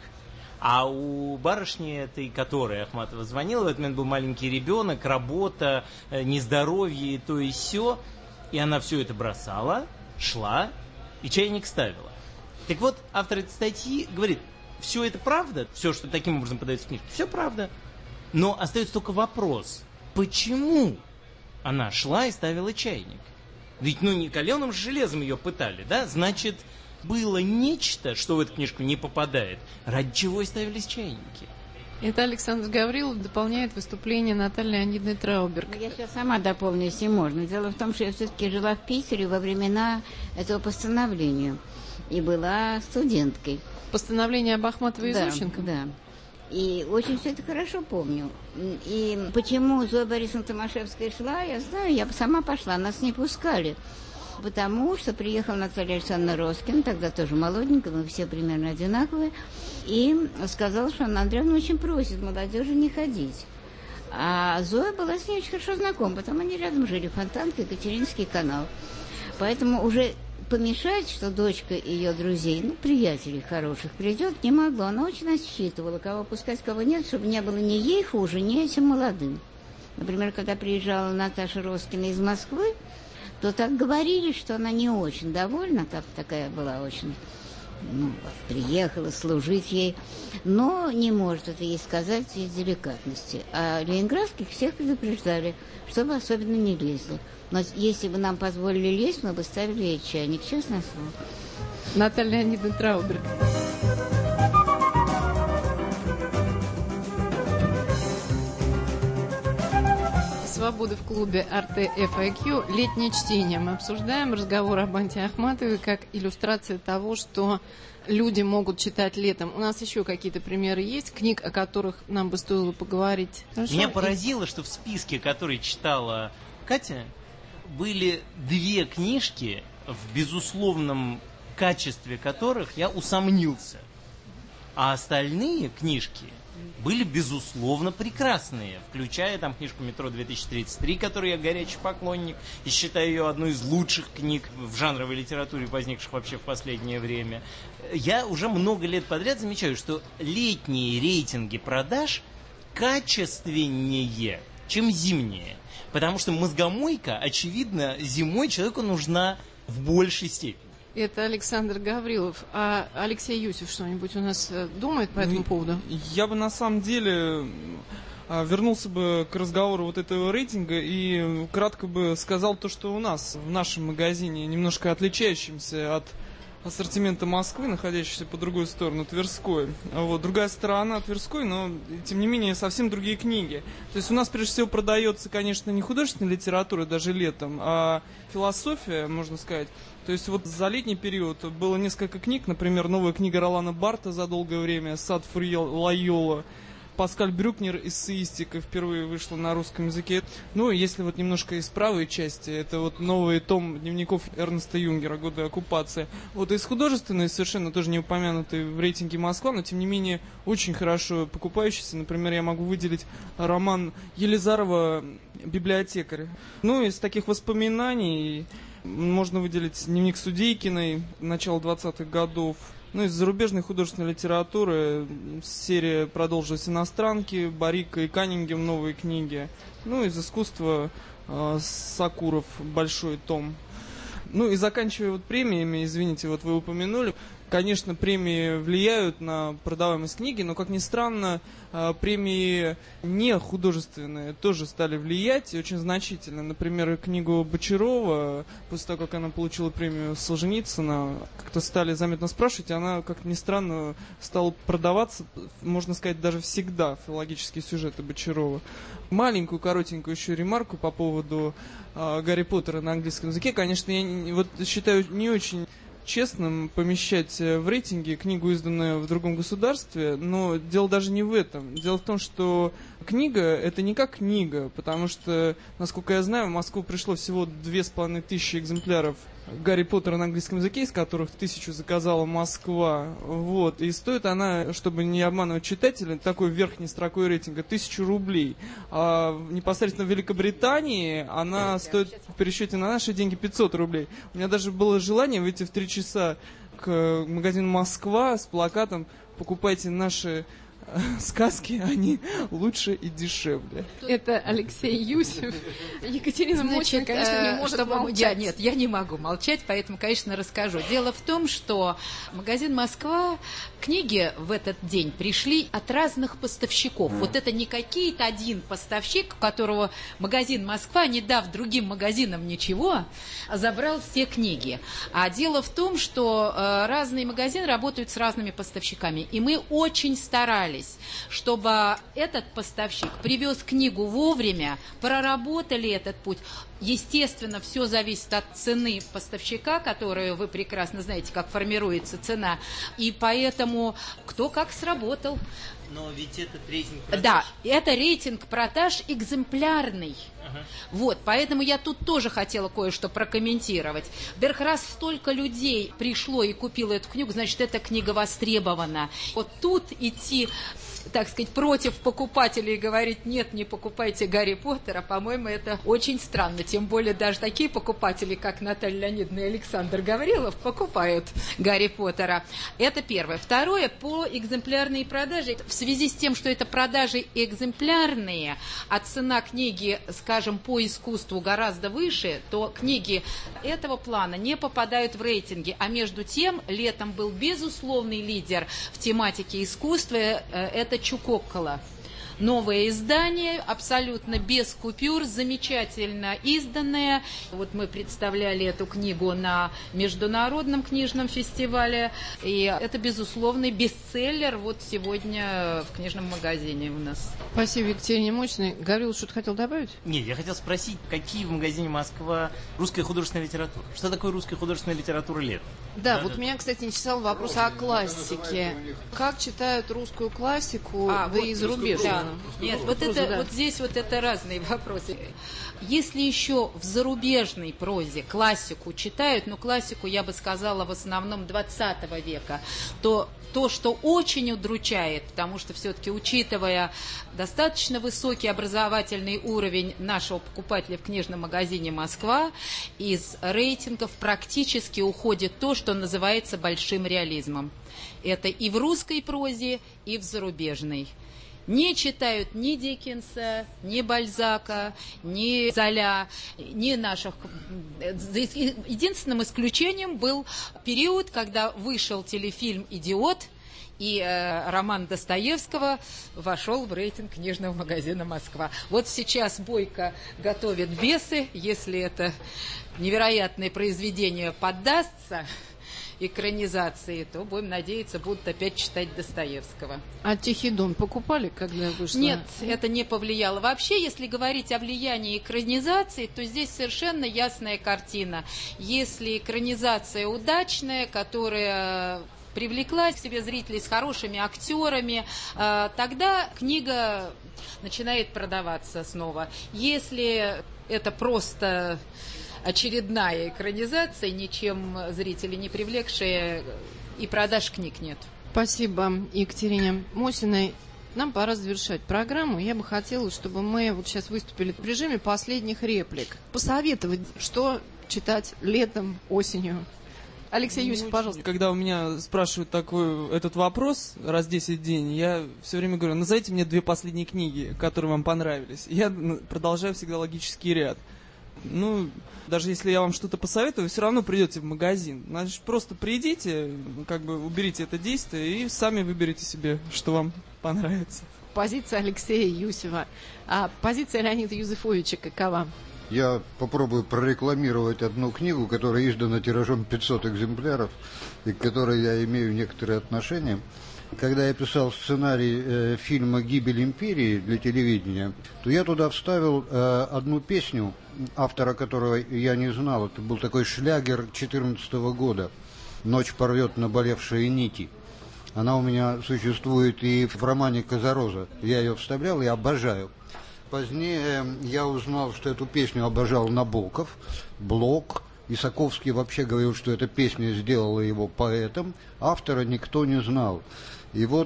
А у барышни этой, которой Ахматова звонила, в этот момент был маленький ребенок, работа, нездоровье и то и сё. И она все это бросала, шла и чайник ставила. Так вот, автор этой статьи говорит: все это правда, все, что таким образом подается в книжке, все правда. Но остается только вопрос: почему она шла и ставила чайник? Ведь, ну, не каленым железом ее пытали, да? Значит, было нечто, что в эту книжку не попадает, ради чего и ставились чайники. Это Александр Гаврилов дополняет выступление Натальи Леонидовны Трауберг. Я сейчас сама дополню, если можно. Дело в том, что я все-таки жила в Питере во времена этого постановления и была студенткой. Постановление об Ахматовой и Зощенко? Да. И очень все это хорошо помню. И почему Зоя Борисовна Томашевская шла, я знаю, я сама пошла, нас не пускали. Потому что приехала Наталья Александровна Роскина, тогда тоже молоденькая, мы все примерно одинаковые, и сказала, что Анна Андреевна очень просит молодежи не ходить. А Зоя была с ней очень хорошо знакома, потом они рядом жили, Фонтанка, Екатерининский канал. Поэтому уже помешать, что дочка ее друзей, ну, приятелей хороших, придет, не могла. Она очень рассчитывала, кого пускать, кого нет, чтобы не было ни ей хуже, ни этим молодым. Например, когда приезжала Наташа Роскина из Москвы, то так говорили, что она не очень довольна, такая была очень, приехала служить ей, но не может это ей сказать из деликатности. А ленинградских всех предупреждали, чтобы особенно не лезли. Но если бы нам позволили лезть, мы бы ставили ей чайник, честное слово. Наталья Леонидовна Трауберг. «Свобода» в клубе Arte FAQ. Летнее чтение. Мы обсуждаем разговор об Антии Ахматовой как иллюстрация того, что люди могут читать летом. У нас еще какие-то примеры есть, книг, о которых нам бы стоило поговорить. Хорошо? Меня поразило, что в списке, который читала Катя, были 2 книжки в безусловном в качестве которых я усомнился. А остальные книжки были, безусловно, прекрасные, включая там книжку «Метро 2033», которой я горячий поклонник, и считаю ее одной из лучших книг в жанровой литературе, возникших вообще в последнее время. Я уже много лет подряд замечаю, что летние рейтинги продаж качественнее, чем зимние. Потому что мозгомойка, очевидно, зимой человеку нужна в большей степени. Это Александр Гаврилов. А Алексей Юсев что-нибудь у нас думает по этому поводу? Я бы на самом деле вернулся бы к разговору вот этого рейтинга и кратко бы сказал то, что у нас в нашем магазине, немножко отличающимся от ассортимента Москвы, находящейся по другую сторону Тверской. Вот, другая сторона Тверской, но, тем не менее, совсем другие книги. То есть у нас, прежде всего, продается, конечно, не художественная литература даже летом, а философия, можно сказать. То есть вот за летний период было несколько книг, например, новая книга Ролана Барта за долгое время «Сад Фурье-Лайола», Паскаль Брюкнер, эссеистика, впервые вышла на русском языке. Ну, если вот немножко из правой части, это вот новый том дневников Эрнеста Юнгера «Годы оккупации». Вот из художественной, совершенно тоже не упомянутый в рейтинге Москва, но тем не менее очень хорошо покупающийся. Например, я могу выделить роман Елизарова «Библиотекарь». Ну, из таких воспоминаний можно выделить дневник Судейкиной начала 20-х годов. Ну, из зарубежной художественной литературы серия продолжилась «Иностранки», Барика и Каннингем новые книги. Ну, из искусства Сакуров большой том. Ну, и заканчивая вот премиями, извините, вот вы упомянули, конечно, премии влияют на продаваемость книги, но, как ни странно, премии не художественные тоже стали влиять, и очень значительно. Например, книгу Бочарова, после того, как она получила премию Солженицына, как-то стали заметно спрашивать, и она, как ни странно, стала продаваться, можно сказать, даже всегда, филологические сюжеты Бочарова. Маленькую, коротенькую еще ремарку по поводу Гарри Поттера на английском языке. Конечно, я вот считаю не очень честным помещать в рейтинге книгу, изданную в другом государстве, но дело даже не в этом. Дело в том, что книга — это не как книга, потому что, насколько я знаю, в Москву пришло всего 2500 экземпляров Гарри Поттера на английском языке, из которых 1000 заказала Москва. Вот. И стоит она, чтобы не обманывать читателя, такой верхней строкой рейтинга 1000 рублей. А непосредственно в Великобритании она стоит в пересчете на наши деньги 500 рублей. У меня даже было желание выйти в 3 часа к магазину «Москва» с плакатом «Покупайте наши сказки, они лучше и дешевле». Это Алексей Юсев. Екатерина Мочина, конечно, не может молчать. Нет, я не могу молчать, поэтому, конечно, расскажу. Дело в том, что магазин «Москва», книги в этот день пришли от разных поставщиков. Вот это не какие-то один поставщик, у которого магазин «Москва», не дав другим магазинам ничего, забрал все книги. А дело в том, что разные магазины работают с разными поставщиками. И мы очень старались, чтобы этот поставщик привез книгу вовремя, проработали этот путь. Естественно, все зависит от цены поставщика, которую вы прекрасно знаете, как формируется цена. И поэтому кто как сработал. Но ведь этот рейтинг продаж... Да, это рейтинг продаж экземплярный. Вот, поэтому я тут тоже хотела кое-что прокомментировать. Во-первых, раз столько людей пришло и купило эту книгу, значит, эта книга востребована. Вот тут идти, так сказать, против покупателей и говорить: нет, не покупайте Гарри Поттера, по-моему, это очень странно. Тем более даже такие покупатели, как Наталья Леонидовна и Александр Гаврилов, покупают Гарри Поттера. Это первое. Второе, по экземплярной продаже. В связи с тем, что это продажи экземплярные, а цена книги, скажем, по искусству гораздо выше, то книги этого плана не попадают в рейтинги. А между тем, летом был безусловный лидер в тематике искусства. Это Чукоккола. Новое издание, абсолютно без купюр, замечательно изданное. Вот мы представляли эту книгу на международном книжном фестивале. И это безусловный бестселлер вот сегодня в книжном магазине у нас. Спасибо, Екатерине Мочиной. Гаврил, что-то хотел добавить? Нет, я хотел спросить, какие в магазине «Москва» русская художественная литература? Что такое русская художественная литература летом? Да, вот меня, кстати, интересовал вопрос о классике. Как читают русскую классику, да и зарубежную? роману? Нет, вот здесь вот это разные вопросы. Если еще в зарубежной прозе классику читают, но классику, я бы сказала, в основном 20 века, то что очень удручает, потому что все-таки, учитывая достаточно высокий образовательный уровень нашего покупателя в книжном магазине «Москва», из рейтингов практически уходит то, что называется большим реализмом. Это и в русской прозе, и в зарубежной. Не читают ни Диккенса, ни Бальзака, ни Золя, ни наших. Единственным исключением был период, когда вышел телефильм «Идиот», и роман Достоевского вошел в рейтинг книжного магазина «Москва». Вот сейчас Бойко готовит «Бесы». Если это невероятное произведение поддастся экранизации, то, будем надеяться, будут опять читать Достоевского. А «Тихий дон» покупали, когда вышло? Нет, это не повлияло. Вообще, если говорить о влиянии экранизации, то здесь совершенно ясная картина. Если экранизация удачная, которая привлекла к себе зрителей с хорошими актерами, тогда книга начинает продаваться снова. Если это просто очередная экранизация, ничем зрителей не привлекшая, и продаж книг нет. Спасибо Екатерине Мосиной. Нам пора завершать программу. Я бы хотела, чтобы мы вот сейчас выступили в режиме последних реплик. Посоветовать, что читать летом, осенью. Алексей Юсев, пожалуйста. Когда у меня спрашивают этот вопрос раз 10 дней, я все время говорю: назовите мне 2 последние книги, которые вам понравились. Я продолжаю всегда логический ряд. Даже если я вам что-то посоветую, вы все равно придете в магазин. Значит, просто придите, уберите это действие и сами выберите себе, что вам понравится. Позиция Алексея Юсева. А позиция Леонида Юзефовича какова? Я попробую прорекламировать одну книгу, которая издана тиражом 500 экземпляров, и к которой я имею некоторые отношения. Когда я писал сценарий фильма «Гибель империи» для телевидения, то я туда вставил одну песню, автора которого я не знал. Это был такой шлягер 2014 года «Ночь порвет наболевшие нити». Она у меня существует и в романе «Казароза». Я ее вставлял и обожаю. Позднее я узнал, что эту песню обожал Набоков, Блок. Исаковский вообще говорил, что эта песня сделала его поэтом. Автора никто не знал. И вот,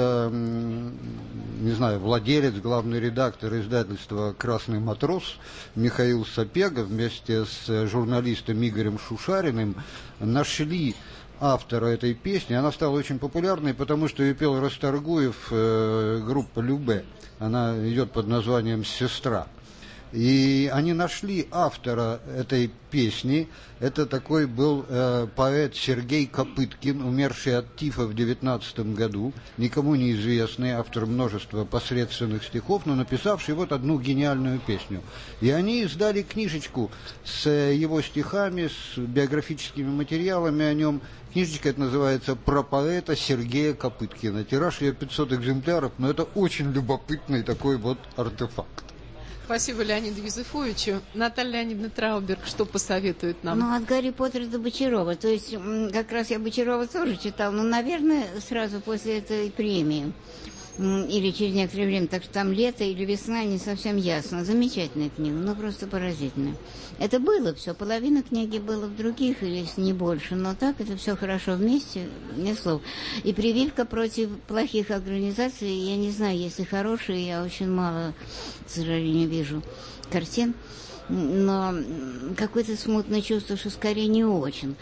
не знаю, владелец, главный редактор издательства «Красный матрос» Михаил Сапега вместе с журналистом Игорем Шушариным нашли автора этой песни. Она стала очень популярной, потому что ее пел Расторгуев, группа «Любэ». Она идет под названием «Сестра». И они нашли автора этой песни. Это такой был поэт Сергей Копыткин, умерший от тифа в 19 году, никому неизвестный, автор множества посредственных стихов, но написавший вот одну гениальную песню. И они издали книжечку с его стихами, с биографическими материалами о нем. Книжечка эта называется «Про поэта Сергея Копыткина». Тираж ее 500 экземпляров, но это очень любопытный такой вот артефакт. Спасибо Леониду Юзефовичу. Наталья Леонидовна Трауберг что посоветует нам? От Гарри Поттера до Бочарова. То есть, как раз я Бочарова тоже читал, но, наверное, сразу после этой премии. Или через некоторое время, так что там лето или весна, не совсем ясно. Замечательная книга, просто поразительная. Это было все, половина книги было в других, или не больше, но так это все хорошо вместе, нет слов. И прививка против плохих организаций, я не знаю, если хорошие, я очень мало, к сожалению, вижу картин, но какое-то смутное чувство, что скорее не очень.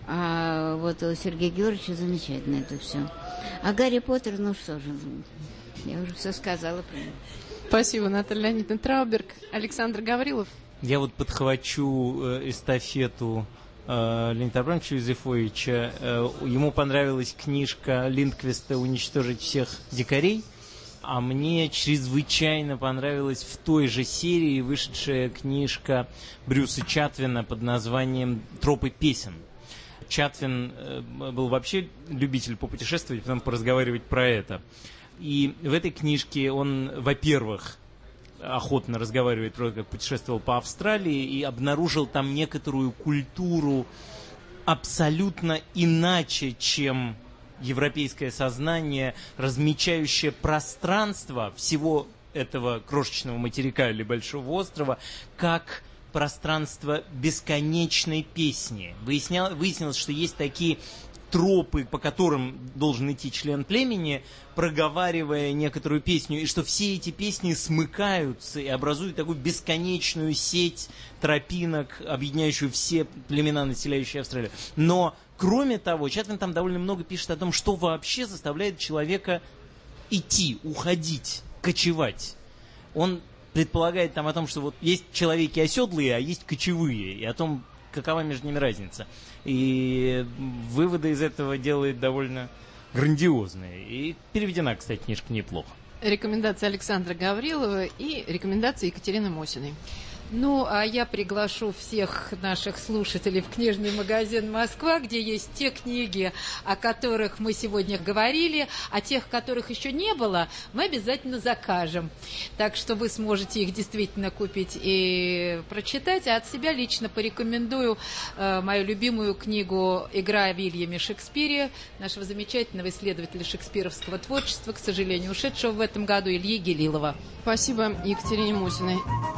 А вот у Сергея Георгиевича замечательно это все. А Гарри Поттер, что же, я уже все сказала про него. Спасибо, Наталья Леонидовна Трауберг. Александр Гаврилов. Я подхвачу эстафету Леонида Абрамовича Юзефовича. Ему понравилась книжка Линдквиста «Уничтожить всех дикарей», а мне чрезвычайно понравилась в той же серии вышедшая книжка Брюса Чатвина под названием «Тропы песен». Чатвин был вообще любитель попутешествовать, потом поразговаривать про это. И в этой книжке он, во-первых, охотно разговаривает про то, как путешествовал по Австралии, и обнаружил там некоторую культуру абсолютно иначе, чем европейское сознание, размечающее пространство всего этого крошечного материка или большого острова, как пространство бесконечной песни. Выяснилось, что есть такие тропы, по которым должен идти член племени, проговаривая некоторую песню, и что все эти песни смыкаются и образуют такую бесконечную сеть тропинок, объединяющую все племена, населяющие Австралию. Но, кроме того, Чатвин там довольно много пишет о том, что вообще заставляет человека идти, уходить, кочевать. Он предполагает там о том, что вот есть человеки оседлые, а есть кочевые, и о том, какова между ними разница. И выводы из этого делает довольно грандиозные. И переведена, кстати, книжка неплохо. Рекомендации Александра Гаврилова и рекомендации Екатерины Мосиной. Ну, а я приглашу всех наших слушателей в книжный магазин «Москва», где есть те книги, о которых мы сегодня говорили, а тех, которых еще не было, мы обязательно закажем. Так что вы сможете их действительно купить и прочитать. А от себя лично порекомендую мою любимую книгу «Игра о Вильяме Шекспире», нашего замечательного исследователя шекспировского творчества, к сожалению, ушедшего в этом году, Ильи Гелилова. Спасибо Екатерине Мосиной.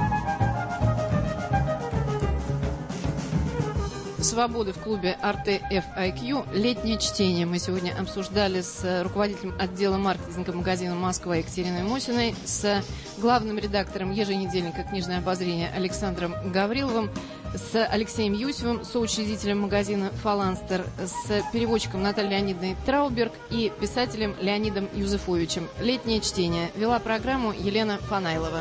«Свобода» в клубе RTFIQ. Летнее чтение. Мы сегодня обсуждали с руководителем отдела маркетинга магазина «Москва» Екатериной Мосиной, с главным редактором еженедельника «Книжное обозрение» Александром Гавриловым, с Алексеем Юсевым, соучредителем магазина «Фаланстер», с переводчиком Натальей Леонидовной Трауберг и писателем Леонидом Юзефовичем. Летнее чтение. Вела программу Елена Фанайлова.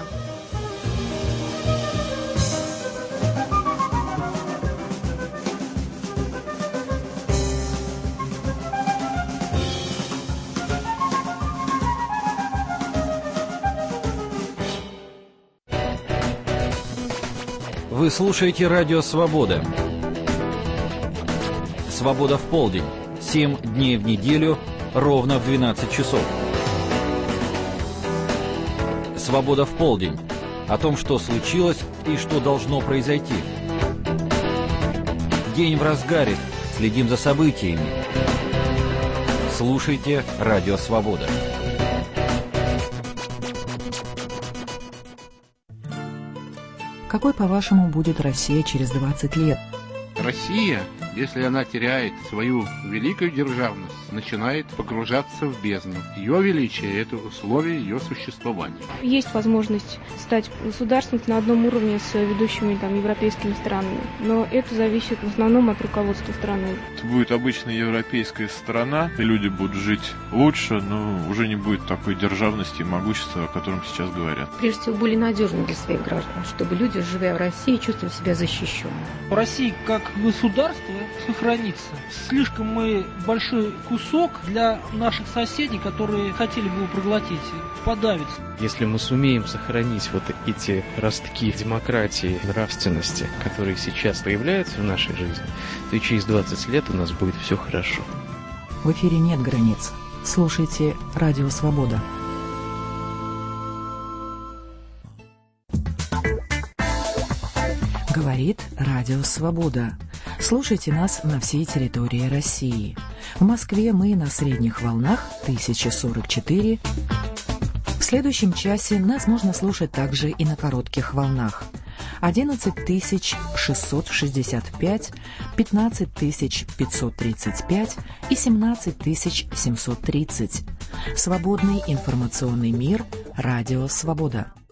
Вы слушаете радио «Свобода». «Свобода» в полдень. 7 дней в неделю, ровно в 12 часов. «Свобода» в полдень. О том, что случилось и что должно произойти. День в разгаре. Следим за событиями. Слушайте радио «Свобода». Какой, по-вашему, будет Россия через 20 лет? Россия, если она теряет свою великую державность, начинает погружаться в бездну. Ее величие – это условие ее существования. Есть возможность стать государством на одном уровне с ведущими европейскими странами, но это зависит в основном от руководства страны. Это будет обычная европейская страна, и люди будут жить лучше, но уже не будет такой державности и могущества, о котором сейчас говорят. Прежде всего, более надежны для своих граждан, чтобы люди, живя в России, чувствовали себя защищенными. Россия как государство сохранится. Слишком мы большой кусок для наших соседей, которые хотели бы его проглотить, подавиться. Если мы сумеем сохранить вот эти ростки демократии, нравственности, которые сейчас появляются в нашей жизни, то и через 20 лет у нас будет все хорошо. В эфире нет границ. Слушайте радио «Свобода». Говорит радио «Свобода». Слушайте нас на всей территории России. В Москве мы на средних волнах 1044. В следующем часе нас можно слушать также и на коротких волнах 11665, 15535 и 17730. Свободный информационный мир. Радио «Свобода».